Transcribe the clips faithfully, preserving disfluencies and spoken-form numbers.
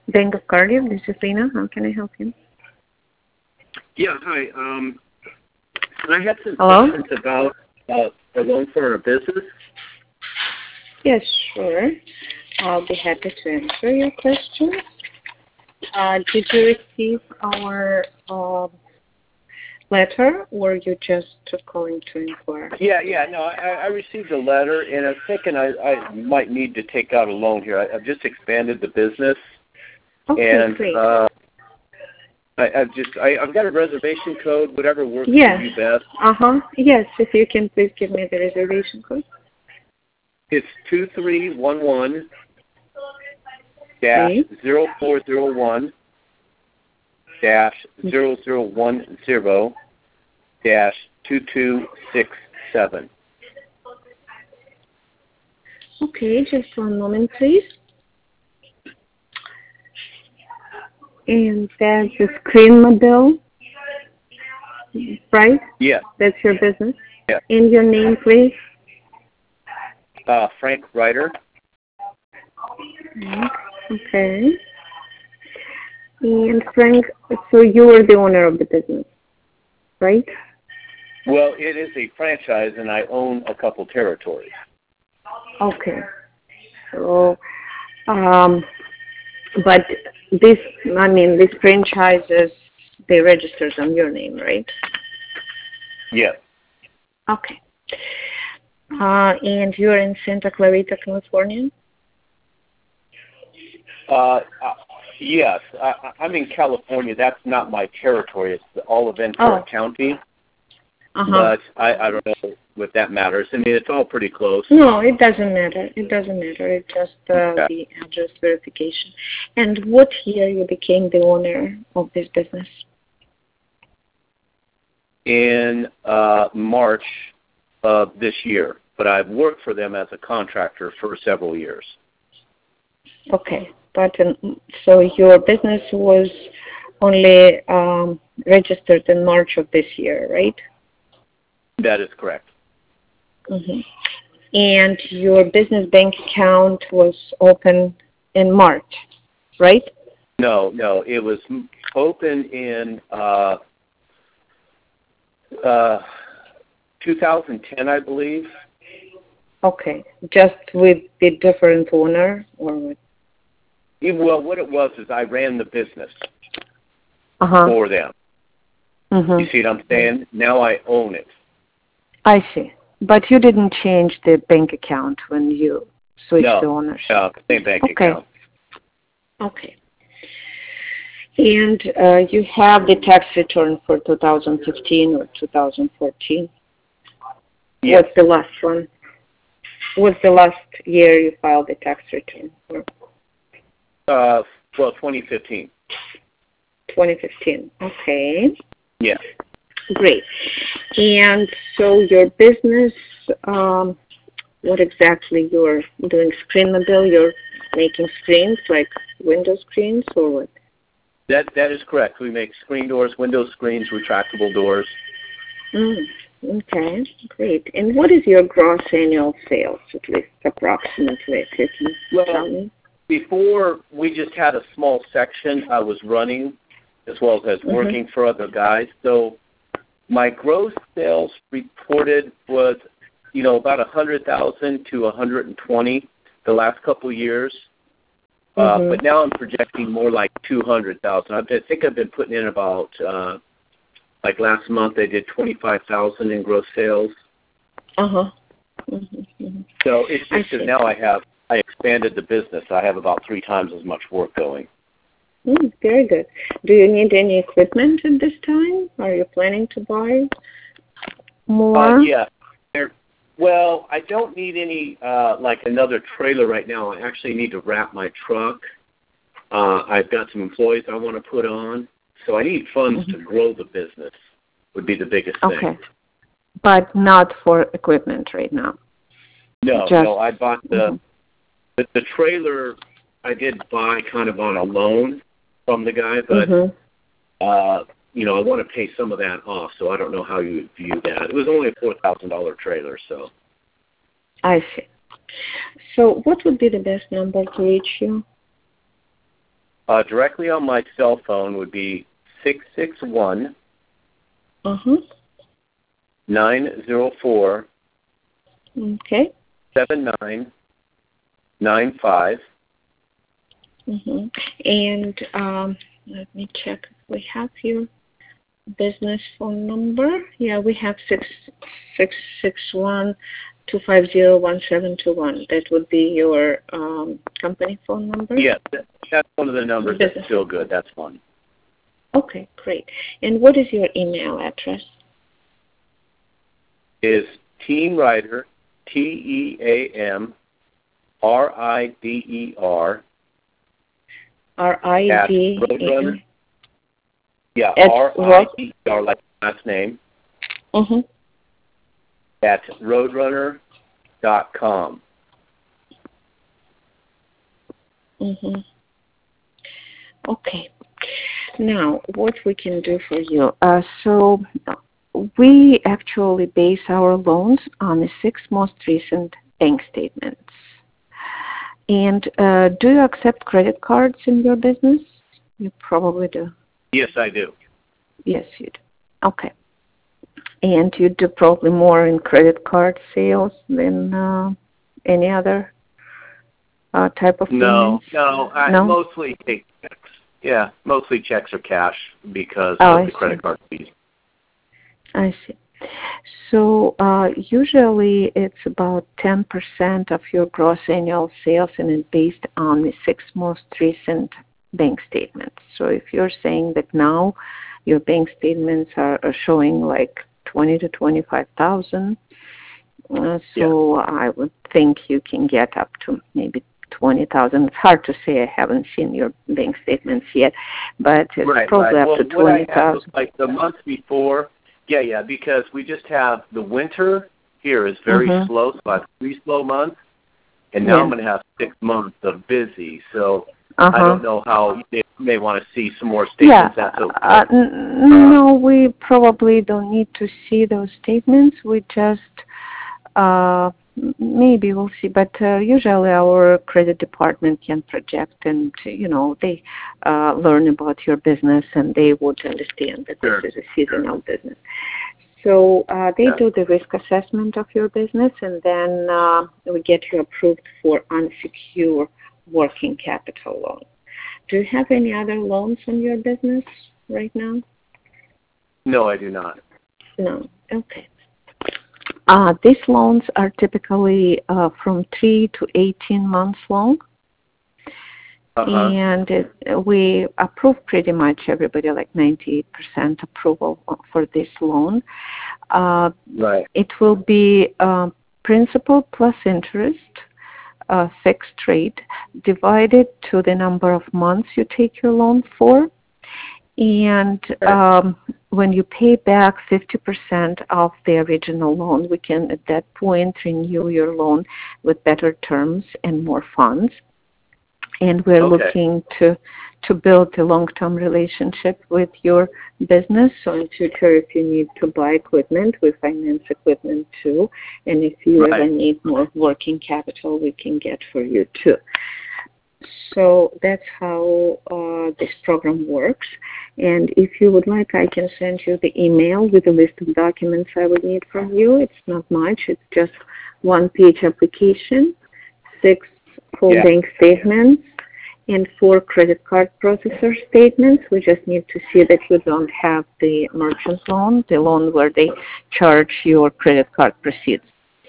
Bank of Cardiff, this is Lena. How can I help you? Yeah, hi. Um, I had some Hello? questions about uh, a loan for a business. Yes, sure. I'll be happy to answer your question. Uh, did you receive our uh, letter, or you just calling to inquire? Yeah, yeah. No, I, I received a letter, and I'm thinking I, I might need to take out a loan here. I, I've just expanded the business, Okay, and great. uh, I, I've just I, I've got a reservation code. Whatever works Yes. for you best. Uh huh. Yes. If you can please give me the reservation code. It's two three one one dash zero four zero one dash zero zero one zero dash two two six seven. Okay, just one moment, please. And that's a Screenmobile, right? Yeah. That's your business? Yeah. And your name, please? Uh, Frank Ryder. Okay. And Frank, so you are the owner of the business, right? Well, it is a franchise, and I own a couple territories. Okay. So, um, but this, I mean, this franchises, they registered on your name, right? Yes. Okay. Uh, and you're in Santa Clarita, California? Uh, uh, yes. I, I'm in California. That's not my territory. It's all of Ventura Oh. County. Uh-huh. But I, I don't know if that matters. I mean, it's all pretty close. No, it doesn't matter. It doesn't matter. It's just uh, Okay. the address verification. And what year you became the owner of this business? In uh, March of this year. But I've worked for them as a contractor for several years. Okay. But um, so your business was only um, registered in March of this year, right? That is correct. Mm-hmm. And your business bank account was open in March, right? No, no. It was open in uh, uh, two thousand ten, I believe. Okay. Just with the different owner or what? Well, what it was is I ran the business Uh-huh. for them. Mm-hmm. You see what I'm saying? Now I own it. I see. But you didn't change the bank account when you switched No, the ownership? no, same bank Okay. account. Okay. And uh, you have the tax return for two thousand fifteen or two thousand fourteen? Yes. What's the last one? What's the last year you filed the tax return for? Uh, well, twenty fifteen. twenty fifteen. Okay. Yeah. Great. And so your business, um, what exactly you're doing? Screenmobile, you're making screens like window screens or what? That that is correct. We make screen doors, window screens, retractable doors. Mm, okay, great. And what is your gross annual sales, at least approximately, if you can Well, tell me? Before, we just had a small section I was running as well as Mm-hmm. working for other guys. So my gross sales reported was, you know, about one hundred thousand to one hundred twenty the last couple of years. Uh, Mm-hmm. but now I'm projecting more like two hundred thousand. I think I've been putting in about, uh, like last month I did twenty-five thousand in gross sales. Uh-huh. Mm-hmm. Mm-hmm. So it's I just that see. now I have, I expanded the business. I have about three times as much work going. Mm, very good. Do you need any equipment at this time? Are you planning to buy more? Uh, yeah. There, well, I don't need any, uh, like another trailer right now. I actually need to wrap my truck. Uh, I've got some employees I want to put on. So I need funds Mm-hmm. to grow the business would be the biggest thing. Okay. But not for equipment right now. No, Just, no. I bought the, mm-hmm. the, the trailer I did buy kind of on a loan from the guy, but, Mm-hmm. uh, you know, I want to pay some of that off, so I don't know how you would view that. It was only a four thousand dollars trailer, so. I see. So what would be the best number to reach you? Uh, directly on my cell phone would be six six one, Uh-huh. nine zero four, Okay. seven nine nine five. Mm-hmm. And um, let me check if we have your business phone number. Yeah, we have six six six one two five zero one seven two one. That would be your um, company phone number. Yes, that's one of the numbers. Business. That's still good. That's fine. Okay, great. And what is your email address? Is Team Rider, T E A M R I D E R. R I D Roadrunner. Yeah, At R I D E R, like last name. Mm-hmm. At roadrunner dot com. Mm-hmm. Okay. Now, what we can do for you. Uh, so we actually base our loans on the six most recent bank statements. And uh, do you accept credit cards in your business? You probably do. Yes, I do. Yes, you do. Okay. And you do probably more in credit card sales than uh, any other uh, type of No, payments? no, I No? mostly take checks. Yeah, mostly checks or cash because Oh, of I the credit see. card fees. I see. So uh, usually it's about ten percent of your gross annual sales, and it's based on the six most recent bank statements. So if you're saying that now your bank statements are, are showing like twenty to twenty-five thousand, uh, so yeah. I would think you can get up to maybe twenty thousand. It's hard to say. I haven't seen your bank statements yet, but it's right, probably right. up well, to twenty thousand. Like the month before. Yeah, yeah, because we just have the winter here is very mm-hmm. slow, so I have three slow months, and now yeah. I'm going to have six months of busy. So uh-huh. I don't know how they may want to see some more statements. Yeah, That's okay. uh, n- no, we probably don't need to see those statements. We just uh, maybe we'll see, but uh, usually our credit department can project, and you know they uh, learn about your business, and they would understand that Sure. this is a seasonal sure. business. So uh, they yeah. do the risk assessment of your business, and then uh, we get you approved for unsecured working capital loan. Do you have any other loans on your business right now? No, I do not. No. Okay. Uh, these loans are typically uh, from three to eighteen months long. Uh-huh. And it, we approve pretty much everybody, like ninety-eight percent approval for this loan. Uh, right. It will be uh, principal plus interest, uh, fixed rate, divided to the number of months you take your loan for. And um, when you pay back fifty percent of the original loan, we can at that point renew your loan with better terms and more funds. And we're okay. looking to to build a long-term relationship with your business. So in future, if you need to buy equipment, we finance equipment too. And if you right. ever need more working capital, we can get for you too. So that's how uh, this program works. And if you would like, I can send you the email with a list of documents I would need from you. It's not much. It's just one-page application, six full yeah. bank statements, and four credit card processor statements. We just need to see that you don't have the merchant loan, the loan where they charge your credit card proceeds.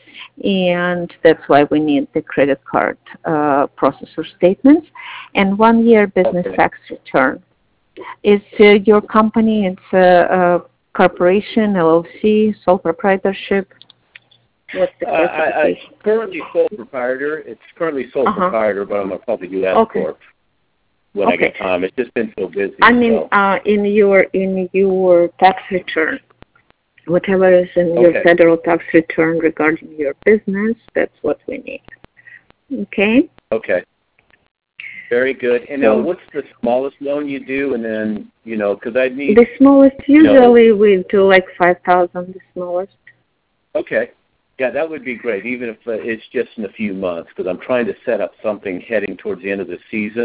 And that's why we need the credit card uh, processor statements and one year business okay. tax return. Is uh, your company, it's a, a corporation, L L C, sole proprietorship? What's the uh, I, I currently sole proprietor. It's currently sole uh-huh. proprietor, but I'm going to probably do S okay. corp when okay. I get time. It's just been so busy. I mean, so. uh, in your in your tax return, whatever is in okay. your federal tax return regarding your business, that's what we need. Okay? Okay. Very good. And so, now, what's the smallest loan you do? And then, you know, because I need... The smallest, usually you know, we do like five thousand, the smallest. Okay. Yeah, that would be great, even if it's just in a few months, because I'm trying to set up something heading towards the end of the season.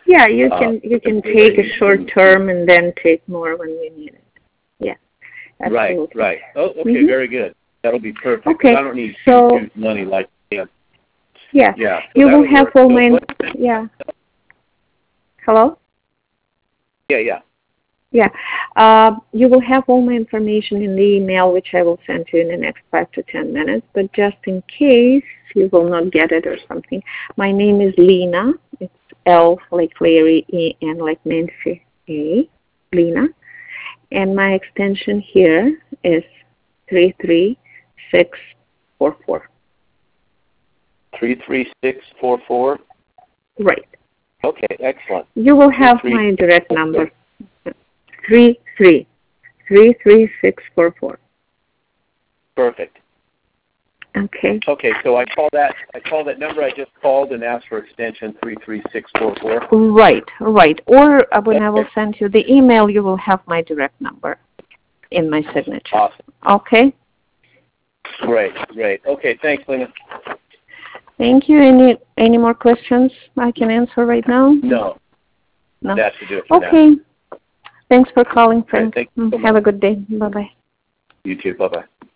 Yeah, you Uh, can you can very take a easy. short term and then take more when you need it. Yeah, Right, absolutely. right. Oh, okay, Mhm. very good. That'll be perfect. 'cause Okay, I don't need so huge money like that. yeah, Yeah, so you will that'll have work. all So my what- yeah. Hello. Yeah, yeah. Yeah, uh, you will have all my information in the email, which I will send you in the next five to ten minutes. But just in case you will not get it or something, my name is Lena. It's L like Larry, E N like Nancy, A, Lena. And my extension here is three three six four four. Three three six four four. Right. Okay, excellent. You will have Three, my three, direct okay. number. Three three three three six four four. Perfect. Okay. Okay, so I call that I call that number I just called and ask for extension three three six four four. Right, right. Or uh, when I will send you the email, you will have my direct number in my signature. Awesome. Okay. Great, great. Okay, thanks, Lena. Thank you. Any any more questions I can answer right now? No, No. that should do it for now. Okay. Thanks for calling, Frank. Thank you so Have much. a good day. Bye bye. You too. Bye bye.